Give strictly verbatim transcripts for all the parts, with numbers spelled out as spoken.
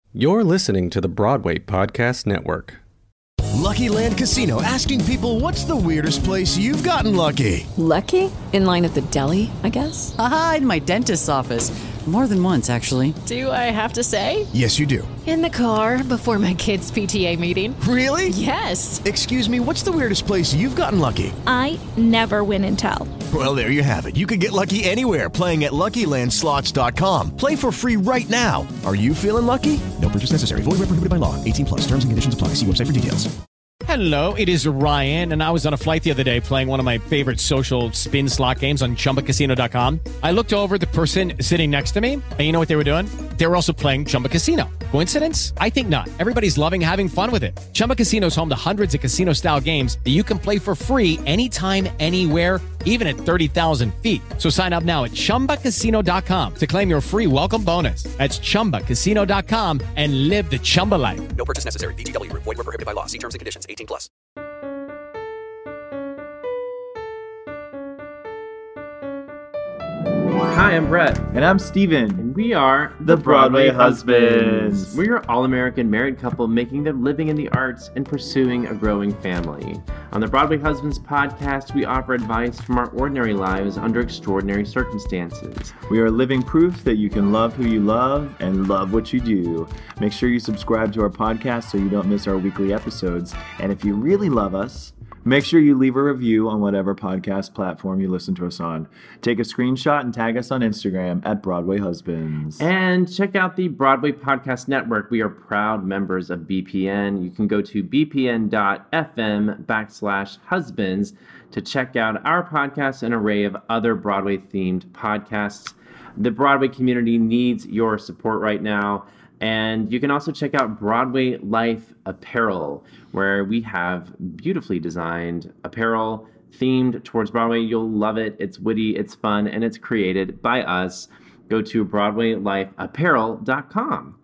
You're listening to the Broadway Podcast Network. Lucky Land Casino, asking people, what's the weirdest place you've gotten lucky? Lucky? In line at the deli, I guess? Aha, in my dentist's office. More than once, actually. Do I have to say? Yes, you do. In the car before my kids' P T A meeting. Really? Yes. Excuse me, what's the weirdest place you've gotten lucky? I never win and tell. Well, there you have it. You can get lucky anywhere, playing at Lucky Land Slots dot com. Play for free right now. Are you feeling lucky? No purchase necessary. Void where prohibited by law. eighteen plus. Terms and conditions apply. See website for details. Hello, it is Ryan, and I was on a flight the other day playing one of my favorite social spin slot games on Chumba Casino dot com. I looked over at the person sitting next to me, and you know what they were doing? They were also playing Chumba Casino. Coincidence? I think not. Everybody's loving having fun with it. Chumba Casino is home to hundreds of casino-style games that you can play for free anytime, anywhere, even at thirty thousand feet. So sign up now at Chumba Casino dot com to claim your free welcome bonus. That's Chumba Casino dot com and live the Chumba life. No purchase necessary. V G W. Void where prohibited by law. See terms and conditions. eighteen plus. Hi, I'm Brett. And I'm Steven. And we are The Broadway Husbands. We are all-American married couple making their living in the arts and pursuing a growing family. On the Broadway Husbands podcast, we offer advice from our ordinary lives under extraordinary circumstances. We are living proof that you can love who you love and love what you do. Make sure you subscribe to our podcast so you don't miss our weekly episodes. And if you really love us, make sure you leave a review on whatever podcast platform you listen to us on. Take a screenshot and tag us on Instagram at Broadway Husbands. And check out the Broadway Podcast Network. We are proud members of B P N. You can go to bpn.fm backslash husbands to check out our podcast and an array of other Broadway-themed podcasts. The Broadway community needs your support right now. And you can also check out Broadway Life Apparel, where we have beautifully designed apparel themed towards Broadway. You'll love it. It's witty, it's fun, and it's created by us. Go to broadway life apparel dot com.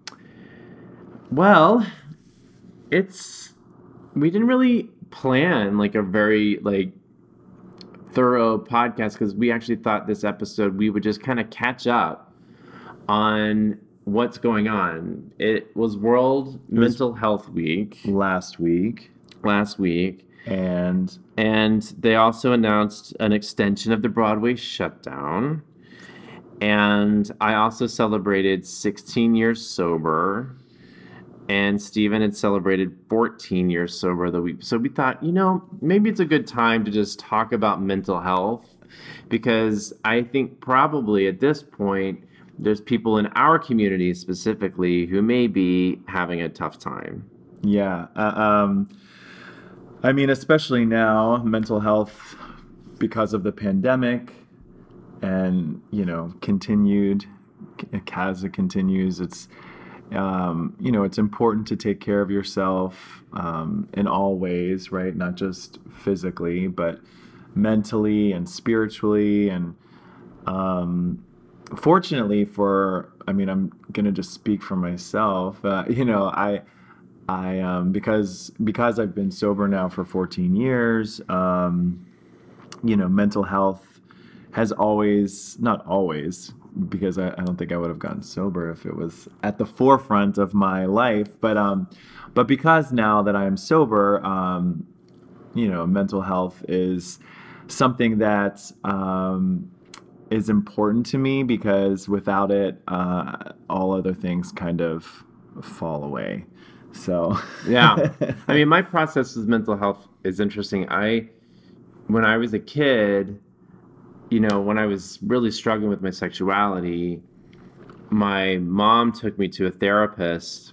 Well, it's we didn't really plan like a very like thorough podcast because we actually thought this episode we would just kind of catch up on what's going on. It was World it was Mental Health Week last week. Last week. And and they also announced an extension of the Broadway shutdown. And I also celebrated sixteen years sober. And Steven had celebrated fourteen years sober the week. So we thought, you know, maybe it's a good time to just talk about mental health. Because I think probably at this point, there's people in our community specifically who may be having a tough time. Yeah. Uh, um, I mean, especially now, mental health, because of the pandemic and, you know, continued, as it continues, it's, um, you know, it's important to take care of yourself um, in all ways, right? Not just physically, but mentally and spiritually. And, um, fortunately for, I mean, I'm going to just speak for myself. Uh, you know, I, I, um, because, because I've been sober now for fourteen years, um, you know, mental health has always, not always, because I, I don't think I would have gotten sober if it was at the forefront of my life. But, um, but because now that I'm sober, um, you know, mental health is something that, um, is important to me because without it, uh, all other things kind of fall away. So yeah, I mean, my process with mental health is interesting. I, when I was a kid, you know, when I was really struggling with my sexuality, my mom took me to a therapist,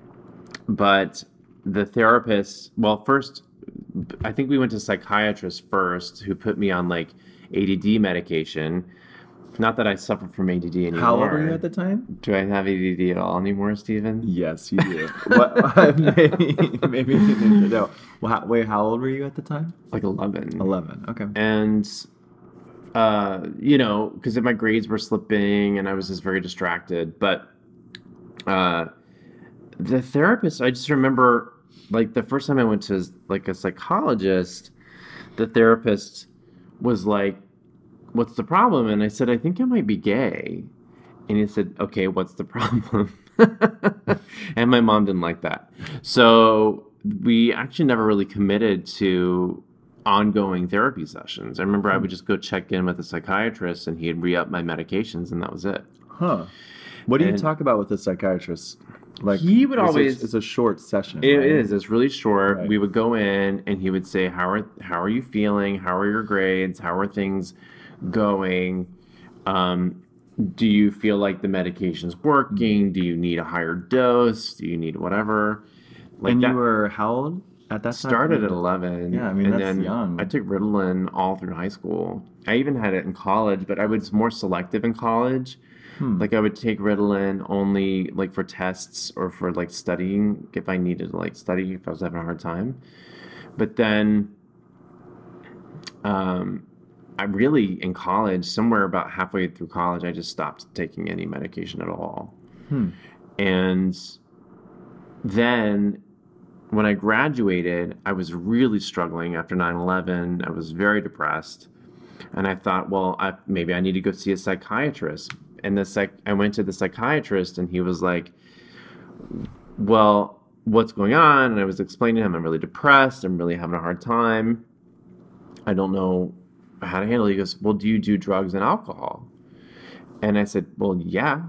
but the therapist, well, first, I think we went to a psychiatrist first who put me on like A D D medication. Not that I suffer from A D D anymore. How old were you at the time? Do I have A D D at all anymore, Steven? Yes, you do. what, maybe, maybe you need to know. Well, how, wait, how old were you at the time? Like eleven. eleven, okay. And, uh, you know, because my grades were slipping and I was just very distracted. But uh, the therapist, I just remember, like, the first time I went to, like, a psychologist, the therapist was like, what's the problem? And I said, I think I might be gay. And he said, okay, what's the problem? And And my mom didn't like that. So we actually never really committed to ongoing therapy sessions. I remember I would just go check in with a psychiatrist and he'd re-up my medications and that was it. Huh. What do And- you talk about with a psychiatrist? Like He would it's a- always- it's a short session. It right? is. It's really short. Right. We would go in and he would say, how are how are you feeling? How are your grades? How are things going? Um, do you feel like the medication's working? Do you need a higher dose? Do you need whatever? Like And that you were how old at that time? started at eleven. Yeah, I mean, and that's then young. I took Ritalin all through high school. I even had it in college, but I was more selective in college. Hmm. Like I would take Ritalin only like for tests or for like studying if I needed to like study if I was having a hard time. But then um, I really in college, somewhere about halfway through college, I just stopped taking any medication at all. Hmm. And then when I graduated, I was really struggling after nine eleven. I was very depressed. And I thought, well, I, maybe I need to go see a psychiatrist. And the psych, I went to the psychiatrist and he was like, well, what's going on? And I was explaining to him, I'm really depressed. I'm really having a hard time. I don't know how to handle it. He goes, well, do you do drugs and alcohol? And I said, well, yeah.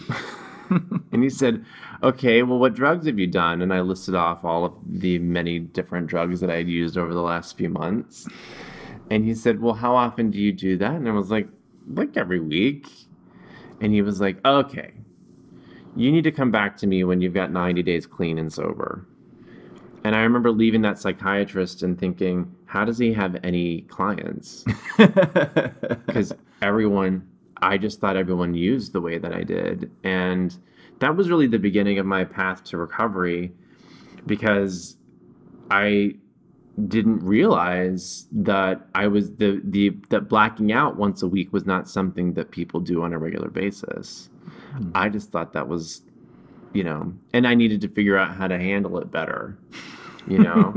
And he said, okay, well, what drugs have you done? And I listed off all of the many different drugs that I had used over the last few months. And he said, well, how often do you do that? And I was like, like every week. And he was like, okay, you need to come back to me when you've got ninety days clean and sober. And I remember leaving that psychiatrist and thinking, how does he have any clients? Because everyone, I just thought everyone used the way that I did. And that was really the beginning of my path to recovery because I didn't realize that I was the, the, that blacking out once a week was not something that people do on a regular basis. Hmm. I just thought that was, you know, and I needed to figure out how to handle it better, you know?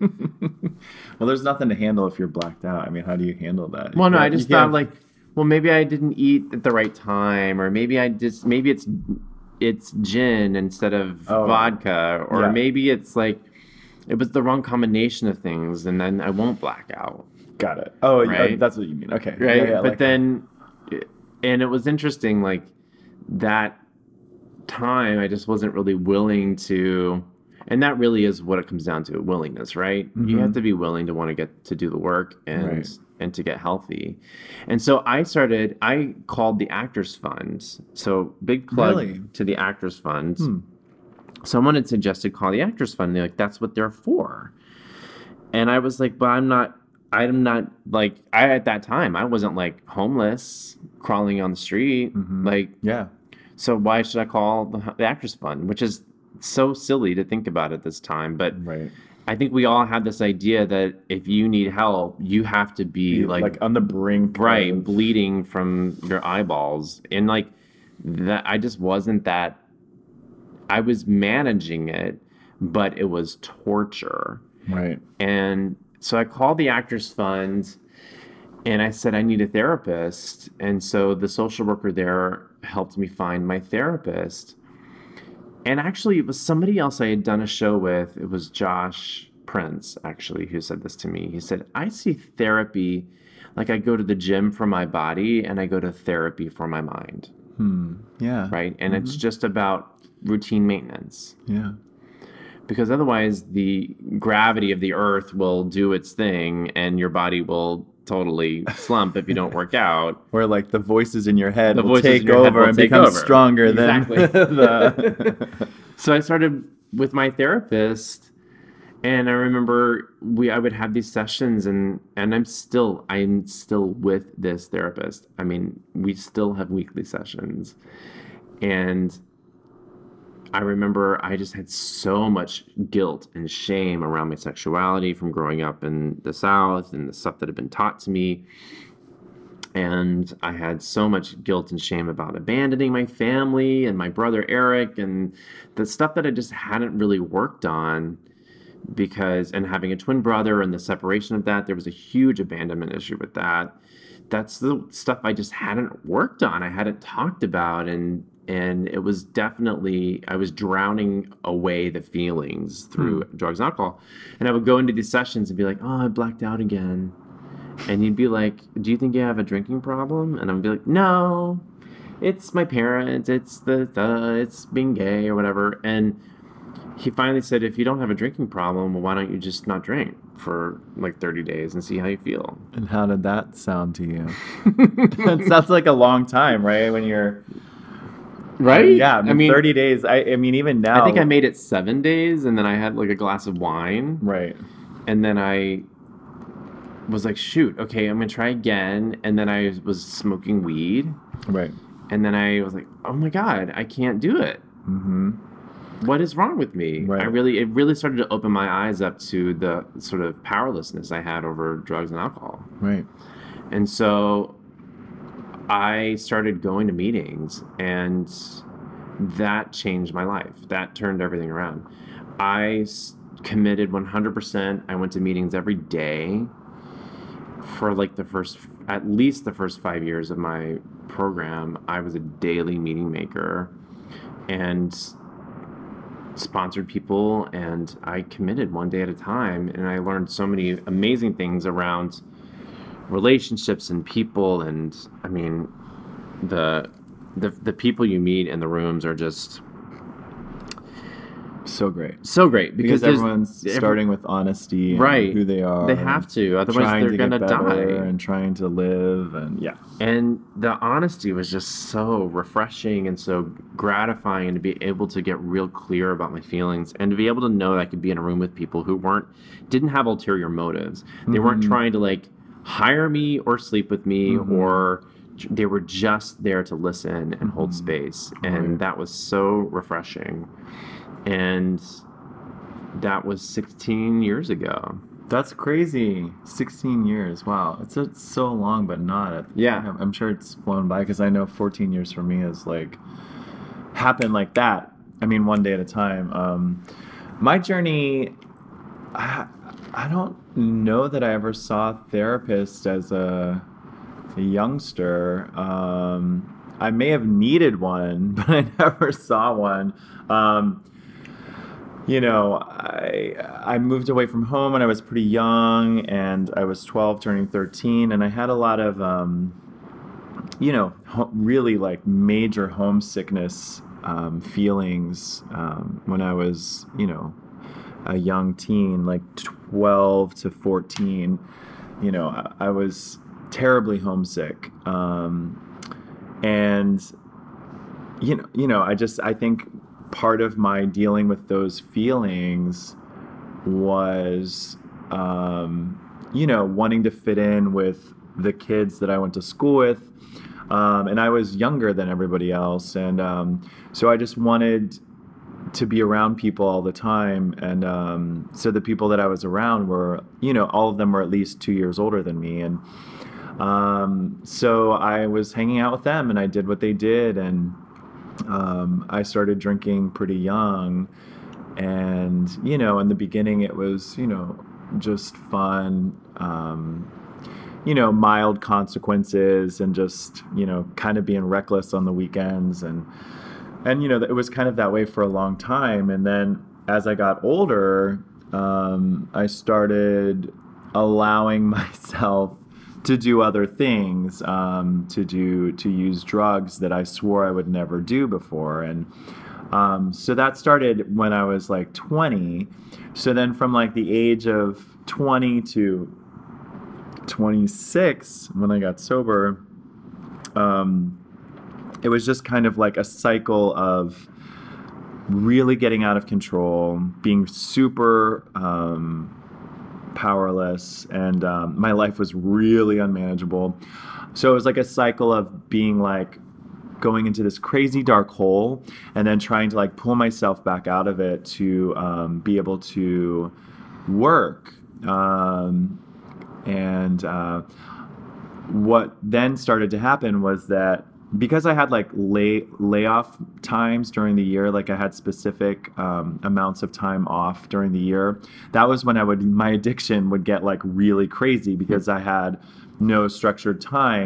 Well, there's nothing to handle if you're blacked out. I mean, how do you handle that? Well, no, You I can't- just you thought can't- like, well, maybe I didn't eat at the right time, or maybe I just, maybe it's, it's gin instead of Oh, vodka, or yeah. maybe it's like, it was the wrong combination of things, and then I won't black out. Got it. Oh, Right? yeah, that's what you mean. Okay. Right? Yeah, yeah, but like- then, and it was interesting, like, that time I just wasn't really willing to, and that really is what it comes down to, willingness, right? You Mhm. have to be willing to want to get to do the work and Right. and to get healthy. And so I started, I called the Actors Fund. So big plug Really? to the Actors Fund. Hmm. Someone had suggested call the Actors Fund. They're like, that's what they're for. And I was like, but I'm not, I'm not like, I, at that time, I wasn't like homeless, crawling on the street. Mhm. Like, Yeah. so why should I call the, the Actors Fund? Which is so silly to think about at this time. But Right. I think we all have this idea that if you need help, you have to be Be, like, like on the brink. right, of- bleeding from your eyeballs. And like that, I just wasn't that, I was managing it, but it was torture. Right. And so I called the Actors Fund and I said, I need a therapist. And so the social worker there helped me find my therapist. And actually, it was somebody else I had done a show with. It was Josh Prince, actually, who said this to me. He said, I see therapy like I go to the gym for my body and I go to therapy for my mind. Hmm. Yeah. Right. And it's just about routine maintenance. Yeah. Because otherwise, the gravity of the earth will do its thing and your body will totally slump if you don't work out. Where like the voices in your head The will voices take in your head over will and take become over. stronger Exactly. than the. So I started with my therapist, and I remember we I would have these sessions, and and I'm still I'm still with this therapist. I mean, we still have weekly sessions, and I remember I just had so much guilt and shame around my sexuality from growing up in the South and the stuff that had been taught to me. And I had so much guilt and shame about abandoning my family and my brother Eric and the stuff that I just hadn't really worked on because, and having a twin brother and the separation of that, there was a huge abandonment issue with that. That's the stuff I just hadn't worked on. I hadn't talked about. And And it was definitely, I was drowning away the feelings through hmm. drugs and alcohol. And I would go into these sessions and be like, oh, I blacked out again. And he'd be like, do you think you have a drinking problem? And I'd be like, no, it's my parents, it's the, the it's being gay or whatever. And he finally said, if you don't have a drinking problem, well, why don't you just not drink for like thirty days and see how you feel? And how did that sound to you? That sounds like a long time, right? When you're... Right? Uh, yeah, I mean, I mean, thirty days. I, I mean, even now... I think I made it seven days, and then I had like a glass of wine. Right. And then I was like, shoot, okay, I'm going to try again. And then I was smoking weed. Right. And then I was like, oh my God, I can't do it. Mm-hmm. What is wrong with me? Right. I really, it really started to open my eyes up to the sort of powerlessness I had over drugs and alcohol. Right. And so I started going to meetings, and that changed my life. That turned everything around. I committed one hundred percent. I went to meetings every day for like the first, at least the first five years of my program. I was a daily meeting maker and sponsored people, and I committed one day at a time, and I learned so many amazing things around relationships and people. And I mean, the the the people you meet in the rooms are just so great. So great because, because everyone's every, starting with honesty and right. who they are. They have to, otherwise they're to gonna die. And trying to live, and yeah. And the honesty was just so refreshing and so gratifying to be able to get real clear about my feelings, and to be able to know that I could be in a room with people who weren't didn't have ulterior motives. They mm-hmm. weren't trying to like hire me or sleep with me, mm-hmm. or they were just there to listen and mm-hmm. hold space. And right. that was so refreshing. And that was sixteen years ago. That's crazy. sixteen years. Wow. It's, it's so long, but not. Yeah. I'm sure it's flown by, because I know fourteen years for me is like happened like that. I mean, one day at a time. Um, my journey, I, I don't know that I ever saw a therapist as a, a youngster. Um, I may have needed one, but I never saw one. Um, You know, I I moved away from home when I was pretty young, and I was twelve turning thirteen, and I had a lot of, um, you know, ho- really like major homesickness um, feelings um, when I was, you know, a young teen, like twelve to fourteen. You know, I, I was terribly homesick. Um, and, you know, you know, I just, I think part of my dealing with those feelings was, um, you know, wanting to fit in with the kids that I went to school with. Um, and I was younger than everybody else. And um, so I just wanted to be around people all the time. And um, so the people that I was around were, you know, all of them were at least two years older than me. And um, so I was hanging out with them, and I did what they did. And Um, I started drinking pretty young, and, you know, in the beginning it was, you know, just fun, um, you know, mild consequences, and just, you know, kind of being reckless on the weekends. And, and, you know, it was kind of that way for a long time. And then as I got older, um, I started allowing myself to do other things, um, to do, to use drugs that I swore I would never do before. And um, so that started when I was like twenty. So then from like the age of twenty to twenty-six, when I got sober, um, it was just kind of like a cycle of really getting out of control, being super, um, powerless, and um, my life was really unmanageable. So it was like a cycle of being like going into this crazy dark hole, and then trying to like pull myself back out of it to um, be able to work. Um, and uh, what then started to happen was that because I had like lay layoff times during the year, like I had specific um, amounts of time off during the year, that was when I would, my addiction would get like really crazy, because I had no structured time.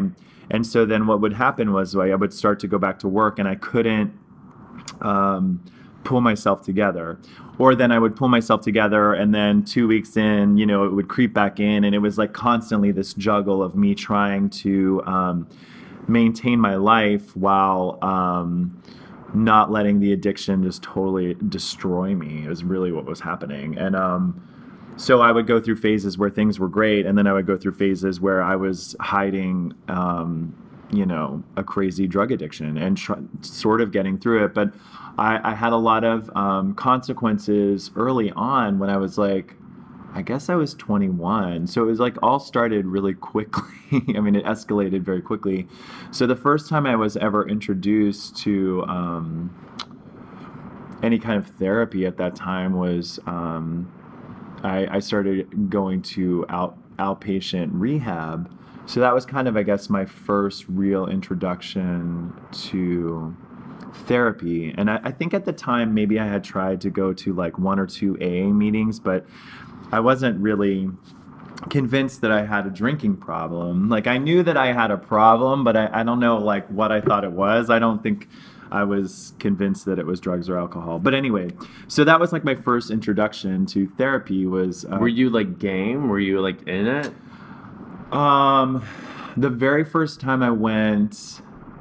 And so then what would happen was like, I would start to go back to work and I couldn't um, pull myself together. Or then I would pull myself together and then two weeks in, you know, it would creep back in. And it was like constantly this juggle of me trying to um, maintain my life while um, not letting the addiction just totally destroy me. It was really what was happening. And um, so I would go through phases where things were great, and then I would go through phases where I was hiding, um, you know, a crazy drug addiction and tr- sort of getting through it. But I, I had a lot of um, consequences early on when I was like, I guess I was twenty-one. So it was like all started really quickly. I mean, it escalated very quickly. So the first time I was ever introduced to um, any kind of therapy at that time was um, I, I started going to out, outpatient rehab. So that was kind of, I guess, my first real introduction to therapy. And I, I think at the time, maybe I had tried to go to like one or two A A meetings, but I wasn't really convinced that I had a drinking problem. Like I knew that I had a problem, but I, I don't know like what I thought it was. I don't think I was convinced that it was drugs or alcohol. But anyway, so that was like my first introduction to therapy was... Uh, Were you like game? Were you like in it? Um, the very first time I went...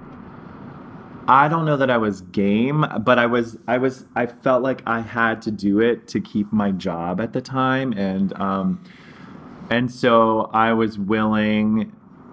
I don't know that I was game, but I was, I was, I felt like I had to do it to keep my job at the time. And, um, and so I was willing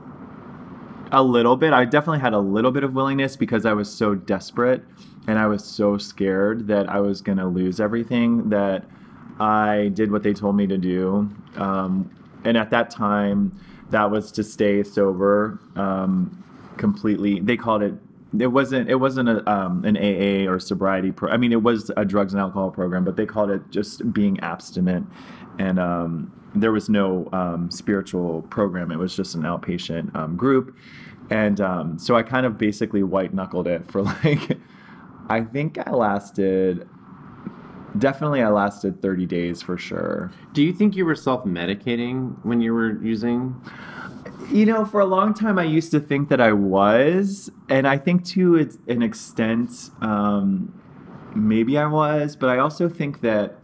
a little bit. I definitely had a little bit of willingness because I was so desperate and I was so scared that I was going to lose everything that I did what they told me to do. Um, and at that time that was to stay sober, um, completely. They called it, It wasn't. It wasn't a um, an A A or sobriety pro. I mean, it was a drugs and alcohol program, but they called it just being abstinent, and um, there was no um, spiritual program. It was just an outpatient um, group, and um, so I kind of basically white knuckled it for like, I think I lasted. Definitely, I lasted thirty days for sure. Do you think you were self-medicating when you were using? You know, for a long time, I used to think that I was, and I think to an extent, um, maybe I was, but I also think that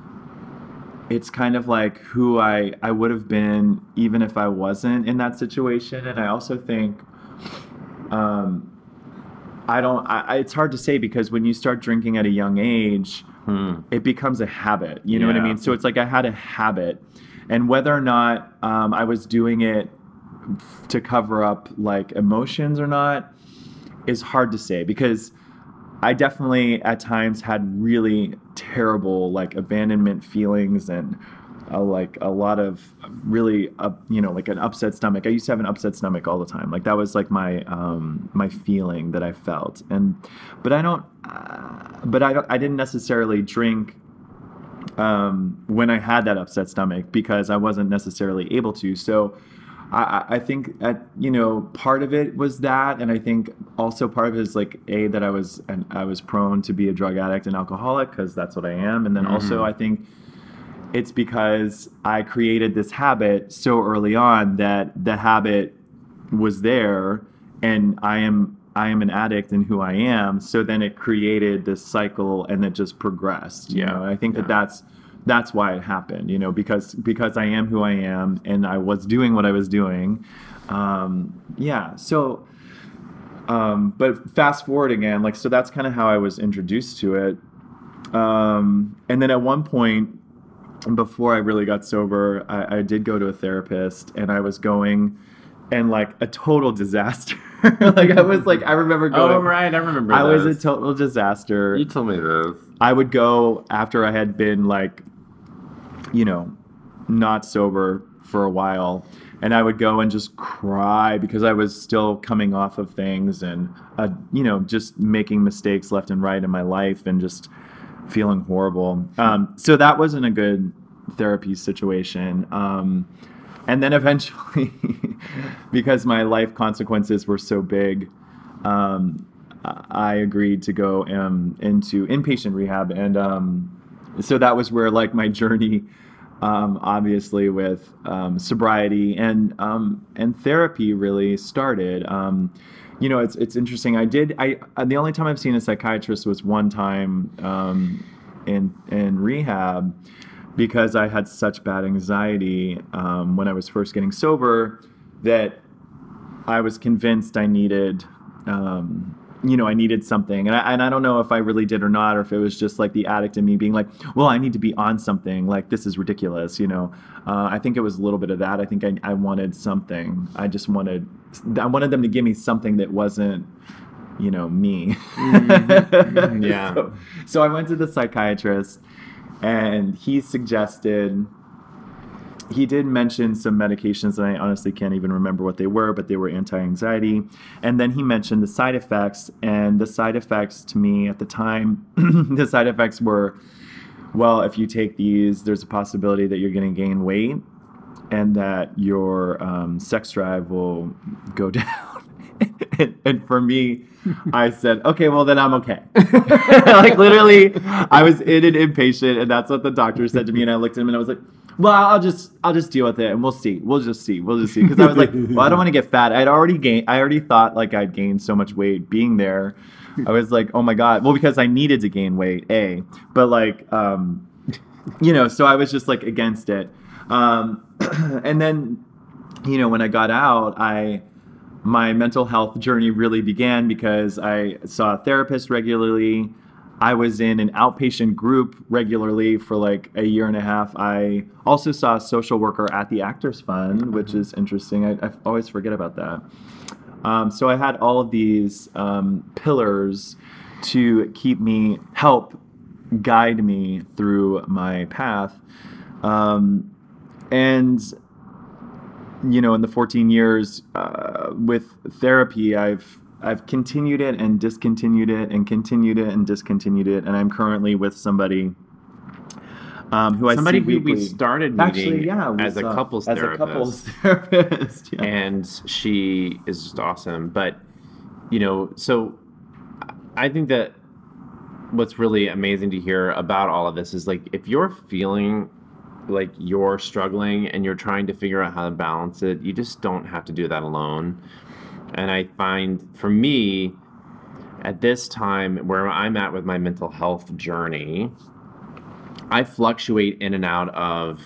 it's kind of like who I, I would have been even if I wasn't in that situation. And I also think, um, I don't, I, it's hard to say because when you start drinking at a young age, hmm. it becomes a habit, you know yeah. what I mean? So it's like I had a habit, and whether or not um, I was doing it to cover up like emotions or not is hard to say, because I definitely at times had really terrible like abandonment feelings and uh, like a lot of really uh, you know like an upset stomach. I used to have an upset stomach all the time. Like that was like my um, my feeling that I felt. And but I don't uh, but I don't I didn't necessarily drink um, when I had that upset stomach because I wasn't necessarily able to. So I, I think, at, you know, part of it was that, and I think also part of it is like a that I was and I was prone to be a drug addict and alcoholic because that's what I am, and then mm-hmm. also I think it's because I created this habit so early on that the habit was there, and I am I am an addict in who I am. So then it created this cycle, and it just progressed. You yeah, know, I think yeah. that that's. That's why it happened, you know, because because I am who I am and I was doing what I was doing. Um, yeah. So, um, but fast forward again, like, so that's kind of how I was introduced to it. Um, and then at one point, before I really got sober, I, I did go to a therapist, and I was going and like a total disaster. Like I was like, I remember going. Oh, right. I remember I those. was a total disaster. You told me this. I would go after I had been like, you know, not sober for a while, and I would go and just cry because I was still coming off of things and, uh, you know, just making mistakes left and right in my life and just feeling horrible. Um, so that wasn't a good therapy situation. Um, and then eventually, because my life consequences were so big, um, I agreed to go um, into inpatient rehab. And um, so that was where like my journey um, obviously with um, sobriety and um, and therapy really started. Um, you know, it's it's interesting. I did. I the only time I've seen a psychiatrist was one time um, in in rehab because I had such bad anxiety um, when I was first getting sober that I was convinced I needed. Um, you know, I needed something. And I, and I don't know if I really did or not, or if it was just like the addict in me being like, well, I need to be on something. Like, this is ridiculous, you know. Uh, I think it was a little bit of that. I think I, I wanted something. I just wanted, I wanted them to give me something that wasn't, you know, me. Mm-hmm. Yeah. so, so I went to the psychiatrist, and he suggested, he did mention some medications, and I honestly can't even remember what they were, but they were anti-anxiety. And then he mentioned the side effects, and the side effects to me at the time, the side effects were, well, if you take these, there's a possibility that you're going to gain weight and that your um, sex drive will go down. and, and for me, I said, okay, well, then I'm okay. Like, literally, I was in an inpatient, and that's what the doctor said to me. And I looked at him, and I was like, well, I'll just I'll just deal with it, and we'll see. We'll just see. We'll just see. Because I was like, well, I don't want to get fat. I'd already gained. I already thought like I'd gained so much weight being there. I was like, oh my god. Well, because I needed to gain weight, a. But like, um, you know, so I was just like against it. Um, and then, you know, when I got out, I my mental health journey really began because I saw a therapist regularly. I was in an outpatient group regularly for like a year and a half. I also saw a social worker at the Actors Fund, which is interesting. I, I always forget about that. Um, so I had all of these um, pillars to keep me, help guide me through my path. Um, and, you know, in the fourteen years uh, with therapy, I've I've continued it and discontinued it and continued it and discontinued it, and I'm currently with somebody um, who somebody I see who weekly. we started meeting Actually, yeah, as a saw, couples as therapist. a couples therapist, yeah. And she is just awesome. But you know, so I think that what's really amazing to hear about all of this is like if you're feeling like you're struggling and you're trying to figure out how to balance it, you just don't have to do that alone. And I find, for me, at this time where I'm at with my mental health journey, I fluctuate in and out of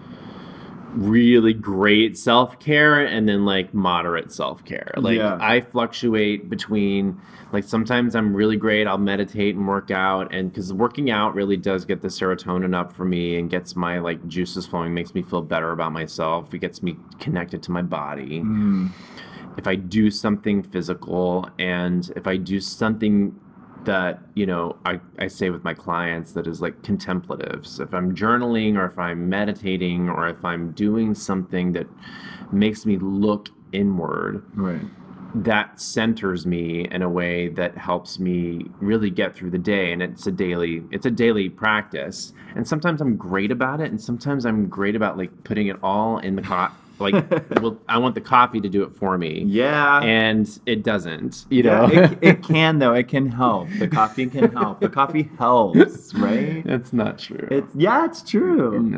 really great self-care and then like moderate self-care. Like yeah. I fluctuate between, like sometimes I'm really great, I'll meditate and work out, and because working out really does get the serotonin up for me and gets my like juices flowing, makes me feel better about myself. It gets me connected to my body. Mm. If I do something physical and if I do something that, you know, I, I say with my clients that is like contemplative. So if I'm journaling or if I'm meditating or if I'm doing something that makes me look inward, right, that centers me in a way that helps me really get through the day. And it's a daily, it's a daily practice. And sometimes I'm great about it. And sometimes I'm great about like putting it all in the co- like, well, I want the coffee to do it for me. Yeah. And it doesn't, you know? Yeah, it, it can, though. It can help. The coffee can help. The coffee helps, right? It's not true. It's Yeah, it's true. No.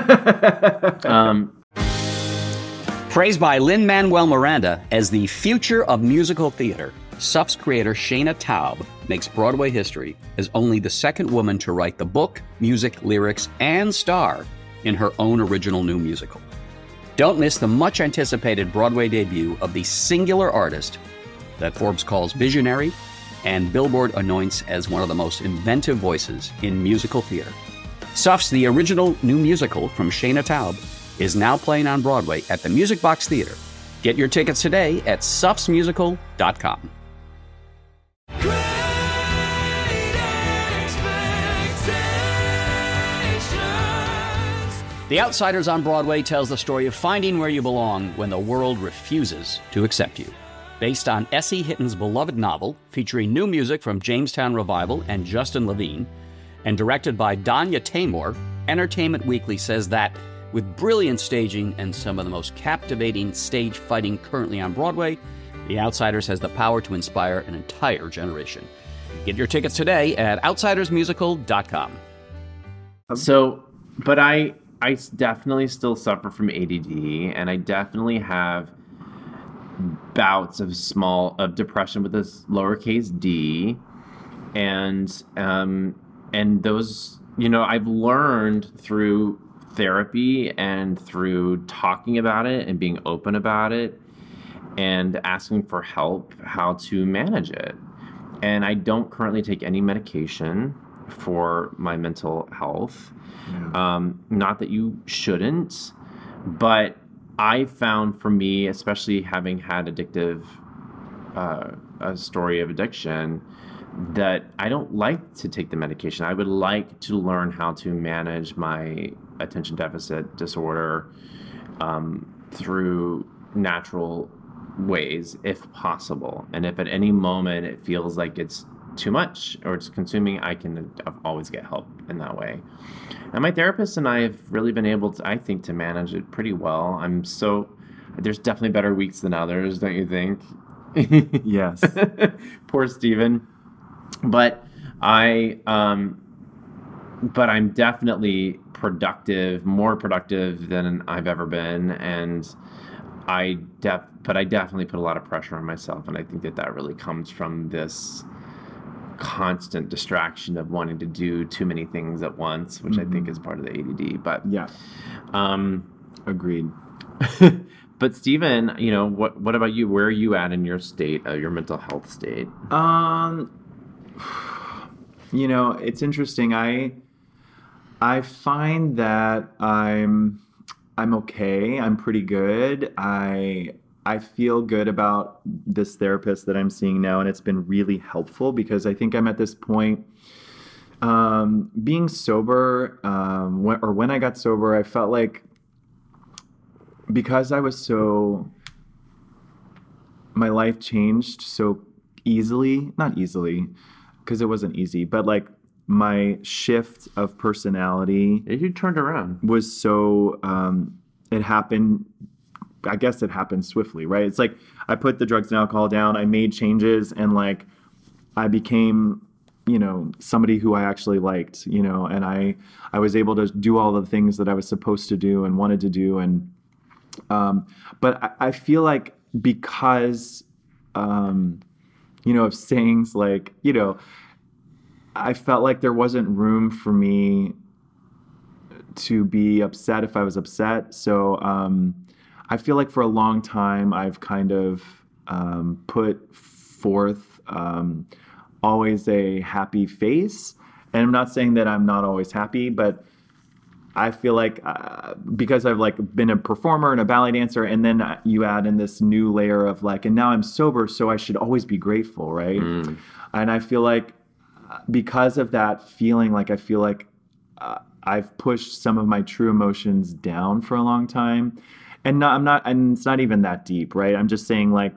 um, Praised by Lin-Manuel Miranda as the future of musical theater, S U F's creator Shana Taub makes Broadway history as only the second woman to write the book, music, lyrics, and star in her own original new musical. Don't miss the much-anticipated Broadway debut of the singular artist that Forbes calls visionary and Billboard anoints as one of the most inventive voices in musical theater. S U F's The Original New Musical from Shana Taub is now playing on Broadway at the Music Box Theater. Get your tickets today at sufs musical dot com. The Outsiders on Broadway tells the story of finding where you belong when the world refuses to accept you. Based on Essie Hitton's beloved novel, featuring new music from Jamestown Revival and Justin Levine, and directed by Danya Taymor, Entertainment Weekly says that, with brilliant staging and some of the most captivating stage fighting currently on Broadway, The Outsiders has the power to inspire an entire generation. Get your tickets today at outsiders musical dot com. So, but I... I s- definitely still suffer from A D D, and I definitely have bouts of small of depression with this lowercase d, and um, and those, you know, I've learned through therapy and through talking about it and being open about it and asking for help how to manage it. And I don't currently take any medication for my mental health. Yeah. Um, not that you shouldn't, but I found for me, especially having had addictive, uh, a story of addiction, that I don't like to take the medication. I would like to learn how to manage my attention deficit disorder um, through natural ways, if possible. And if at any moment it feels like it's too much or it's consuming, I can always get help in that way. And my therapist and I have really been able to, I think, to manage it pretty well. I'm so, there's definitely better weeks than others, don't you think? Yes. Poor Steven. But I, um, but I'm definitely productive, more productive than I've ever been. And I def, but I definitely put a lot of pressure on myself. And I think that that really comes from this constant distraction of wanting to do too many things at once, which mm-hmm. I think is part of the A D D. But yeah, um, agreed. But Steven, you know, what what about you? Where are you at in your state, uh, your mental health state? Um, you know, it's interesting. I I find that I'm I'm okay. I'm pretty good. I I feel good about this therapist that I'm seeing now, and it's been really helpful because I think I'm at this point, um, being sober, um, when, or when I got sober, I felt like because I was so, my life changed so easily, not easily, because it wasn't easy, but like my shift of personality. You turned around. Was so, um, it happened, I guess it happened swiftly, right? It's like I put the drugs and alcohol down, I made changes, and like I became, you know, somebody who I actually liked, you know, and I I was able to do all the things that I was supposed to do and wanted to do. And um, but I, I feel like because, um, you know, of sayings like, you know, I felt like there wasn't room for me to be upset if I was upset. So, um, I feel like for a long time, I've kind of um, put forth um, always a happy face. And I'm not saying that I'm not always happy, but I feel like uh, because I've like been a performer and a ballet dancer, and then you add in this new layer of like, and now I'm sober, so I should always be grateful, right? Mm. And I feel like because of that feeling, like I feel like uh, I've pushed some of my true emotions down for a long time. And not, I'm not, and it's not even that deep, right? I'm just saying, like,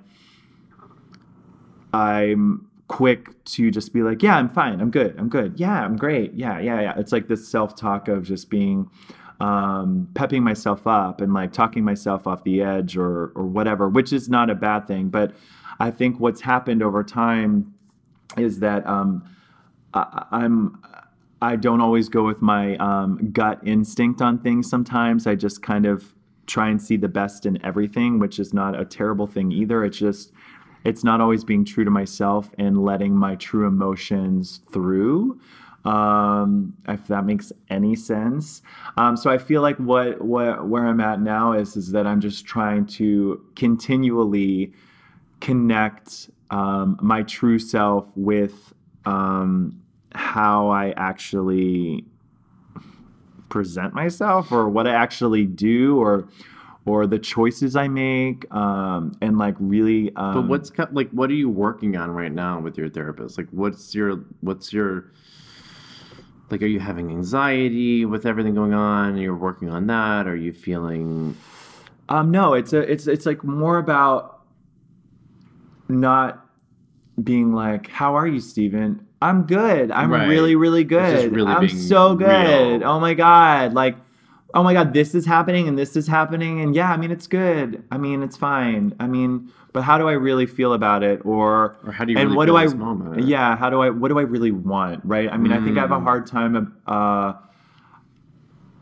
I'm quick to just be like, yeah, I'm fine, I'm good, I'm good, yeah, I'm great, yeah, yeah, yeah. It's like this self-talk of just being, um, pepping myself up and like talking myself off the edge or or whatever, which is not a bad thing. But I think what's happened over time is that um, I, I'm. I don't always go with my um, gut instinct on things. Sometimes I just kind of try and see the best in everything, which is not a terrible thing either. It's just, it's not always being true to myself and letting my true emotions through, um, if that makes any sense. Um, so I feel like what, what where I'm at now is, is that I'm just trying to continually connect um, my true self with um, how I actually present myself, or what I actually do, or or the choices I make, um, and like really. Um, but what's like, what are you working on right now with your therapist? Like, what's your what's your like? Are you having anxiety with everything going on? You're working on that. Are you feeling? Um, no, it's a it's it's like more about not being like, "How are you, Steven?" I'm good. I'm right. really, really good. Really I'm so good. Real. Oh my God. Like, oh my God, this is happening and this is happening. And yeah, I mean, it's good. I mean, it's fine. I mean, but how do I really feel about it? Or, or how do you and really what feel do this I, moment? Yeah. How do I, what do I really want? Right. I mean, mm. I think I have a hard time, uh,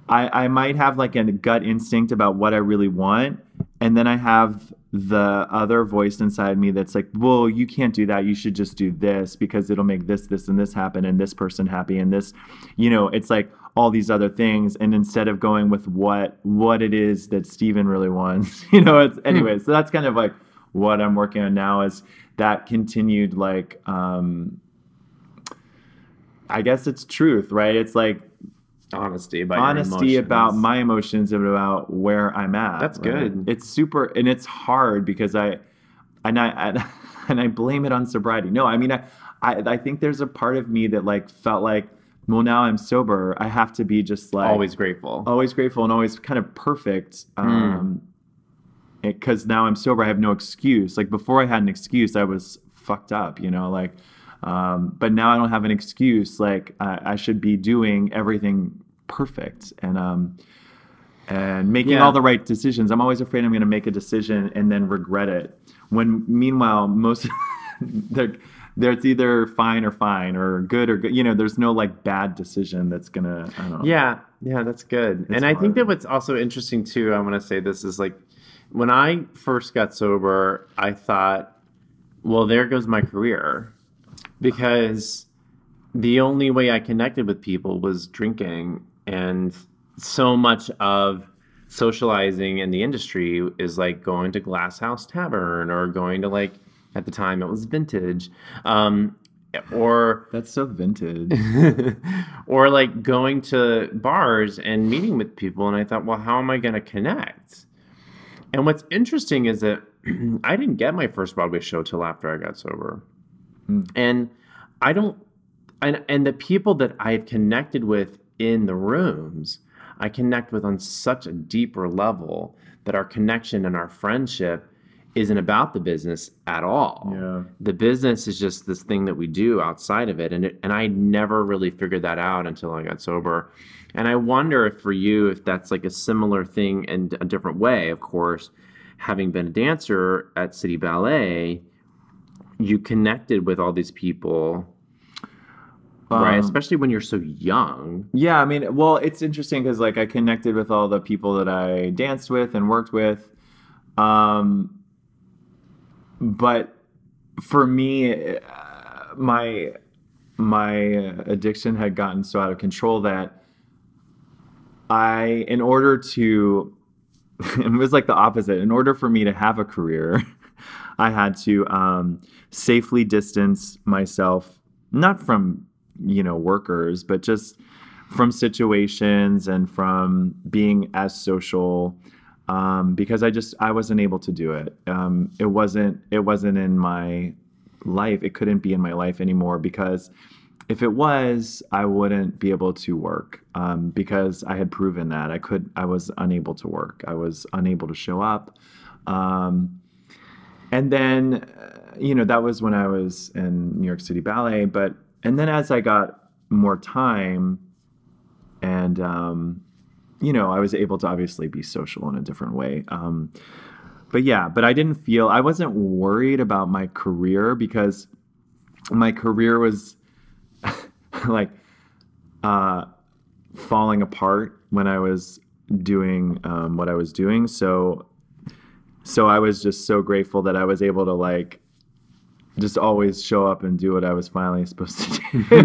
I, I might have like a gut instinct about what I really want. And then I have the other voice inside me that's like, well, you can't do that. You should just do this because it'll make this, this, and this happen and this person happy and this, you know, it's like all these other things. And instead of going with what what it is that Steven really wants, you know, it's anyway. So that's kind of like what I'm working on now is that continued like, um, I guess it's truth, right? It's like, honesty about honesty your about my emotions and about where I'm at. That's right? good. It's super, and it's hard because I, and I, I and I blame it on sobriety. No, I mean, I, I, I think there's a part of me that like felt like, well, now I'm sober. I have to be just like always grateful, always grateful, and always kind of perfect. Um, because now I'm sober, I have no excuse. Like before, I had an excuse. I was fucked up, you know, like. Um, but now I don't have an excuse. Like I, I should be doing everything perfect and um, and making Yeah. all the right decisions. I'm always afraid I'm going to make a decision and then regret it. When meanwhile, most they're, they're it's either fine or fine or good or good. You know, there's no like bad decision that's gonna. I don't know. Yeah, yeah, that's good. It's and I think hard. that what's also interesting too, I want to say this is like, when I first got sober, I thought, well, there goes my career. Because the only way I connected with people was drinking, and so much of socializing in the industry is like going to Glass House Tavern or going to like, at the time it was Vintage, um, or That's so vintage. or like going to bars and meeting with people. And I thought, well, how am I going to connect? And what's interesting is that I didn't get my first Broadway show till after I got sober. And I don't, and, and the people that I've connected with in the rooms, I connect with on such a deeper level that our connection and our friendship isn't about the business at all. Yeah. The business is just this thing that we do outside of it. And it, and I never really figured that out until I got sober. And I wonder if for you, if that's like a similar thing in a different way, of course, having been a dancer at City Ballet, you connected with all these people, right? Um, Especially when you're so young. Yeah, I mean, well, it's interesting because like I connected with all the people that I danced with and worked with, um, but for me, uh, my my addiction had gotten so out of control that I, in order to, it was like the opposite. In order for me to have a career, I had to um, safely distance myself, not from, you know, workers, but just from situations and from being as social, um, because I just, I wasn't able to do it. Um, it wasn't, it wasn't in my life. It couldn't be in my life anymore because if it was, I wouldn't be able to work, um, because I had proven that I could, I was unable to work. I was unable to show up. Um, And then, uh, you know, that was when I was in New York City Ballet. But, and then as I got more time and, um, you know, I was able to obviously be social in a different way. Um, but yeah, but I didn't feel, I wasn't worried about my career because my career was like uh, falling apart when I was doing um, what I was doing. So, So I was just so grateful that I was able to like just always show up and do what I was finally supposed to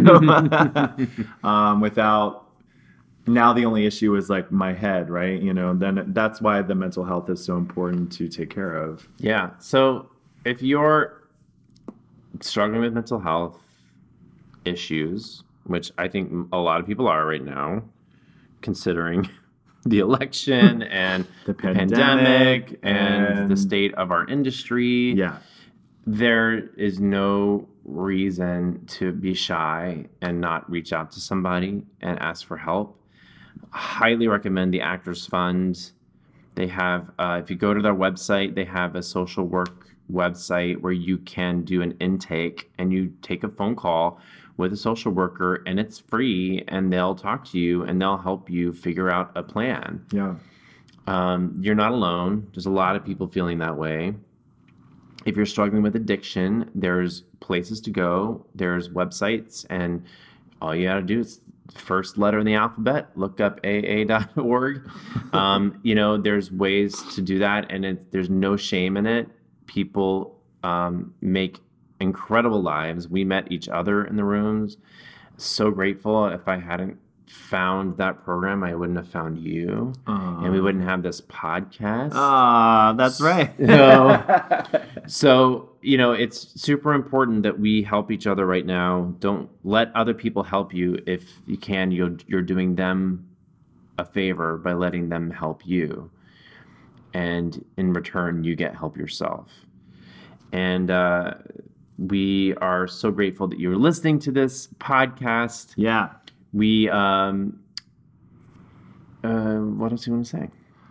do um, without, now the only issue was like my head, right? You know, then that's why the mental health is so important to take care of. Yeah. So if you're struggling with mental health issues, which I think a lot of people are right now, considering the election and the the pandemic, pandemic and, and the state of our industry. Yeah. There is no reason to be shy and not reach out to somebody and ask for help. Highly recommend the Actors Fund. They have, uh, if you go to their website, they have a social work website where you can do an intake and you take a phone call with a social worker and it's free and they'll talk to you and they'll help you figure out a plan. Yeah. Um, you're not alone. There's a lot of people feeling that way. If you're struggling with addiction, there's places to go. There's websites, and all you got to do is first letter in the alphabet, look up A A dot org. Um, you know, there's ways to do that, and it, there's no shame in it. People um, make incredible lives. We met each other in the rooms. So grateful. If I hadn't found that program, I wouldn't have found you. Aww. And we wouldn't have this podcast. Ah, that's right. So, so, you know, it's super important that we help each other right now. Don't let other people help you. If you can, you're, you're doing them a favor by letting them help you. And in return, you get help yourself. And uh, we are so grateful that you're listening to this podcast. Yeah. We, um, uh, what else do you want to say?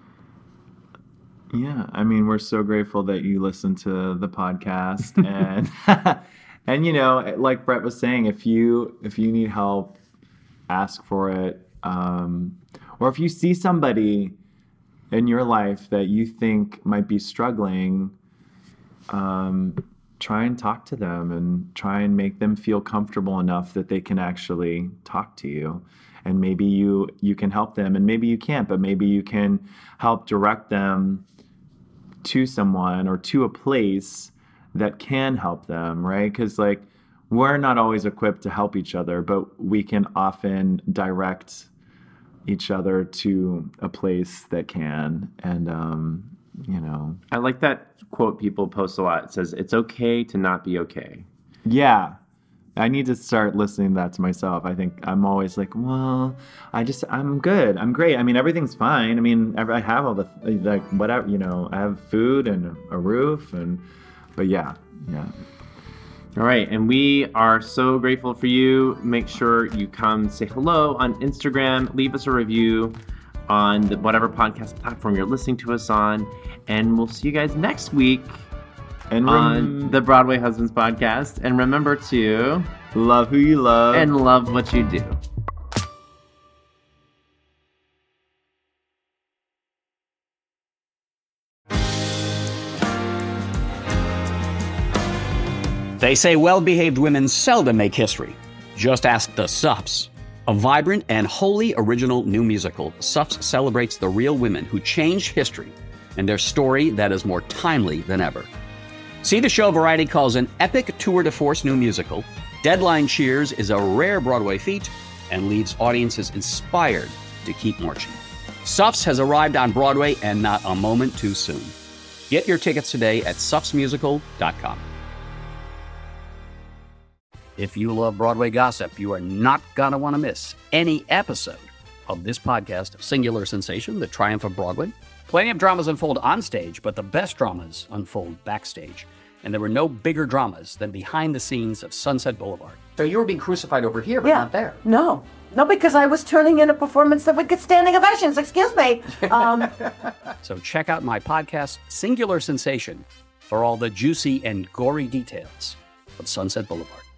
Yeah, I mean, we're so grateful that you listen to the podcast, and and you know, like Brett was saying, if you if you need help, ask for it, um, or if you see somebody in your life that you think might be struggling, um, try and talk to them and try and make them feel comfortable enough that they can actually talk to you. And maybe you you can help them, and maybe you can't, but maybe you can help direct them to someone or to a place that can help them, right? Because like we're not always equipped to help each other, but we can often direct each other to a place that can. And um, you know, I like that quote people post a lot. It says, "It's okay to not be okay." Yeah. I need to start listening to that to myself. I think I'm always like, well, I just, I'm good. I'm great. I mean, everything's fine. I mean, I have all the, like, whatever, you know, I have food and a roof and, but yeah, yeah. All right. And we are so grateful for you. Make sure you come say hello on Instagram, leave us a review on the, whatever podcast platform you're listening to us on. And we'll see you guys next week. And rem- on the Broadway Husbands podcast. And remember to love who you love and love what you do. They say well-behaved women seldom make history. Just ask the Suffs. A vibrant and wholly original new musical, Suffs celebrates the real women who changed history and their story that is more timely than ever. See the show Variety calls an epic tour de force new musical. Deadline cheers is a rare Broadway feat and leaves audiences inspired to keep marching. Suffs has arrived on Broadway and not a moment too soon. Get your tickets today at suffs musical dot com. If you love Broadway gossip, you are not going to want to miss any episode of this podcast of Singular Sensation, The Triumph of Broadway. Plenty of dramas unfold on stage, but the best dramas unfold backstage. And there were no bigger dramas than behind the scenes of Sunset Boulevard. So you were being crucified over here, but yeah. not there. No. No, because I was turning in a performance that would get standing ovations. Excuse me. Um, so check out my podcast, Singular Sensation, for all the juicy and gory details of Sunset Boulevard.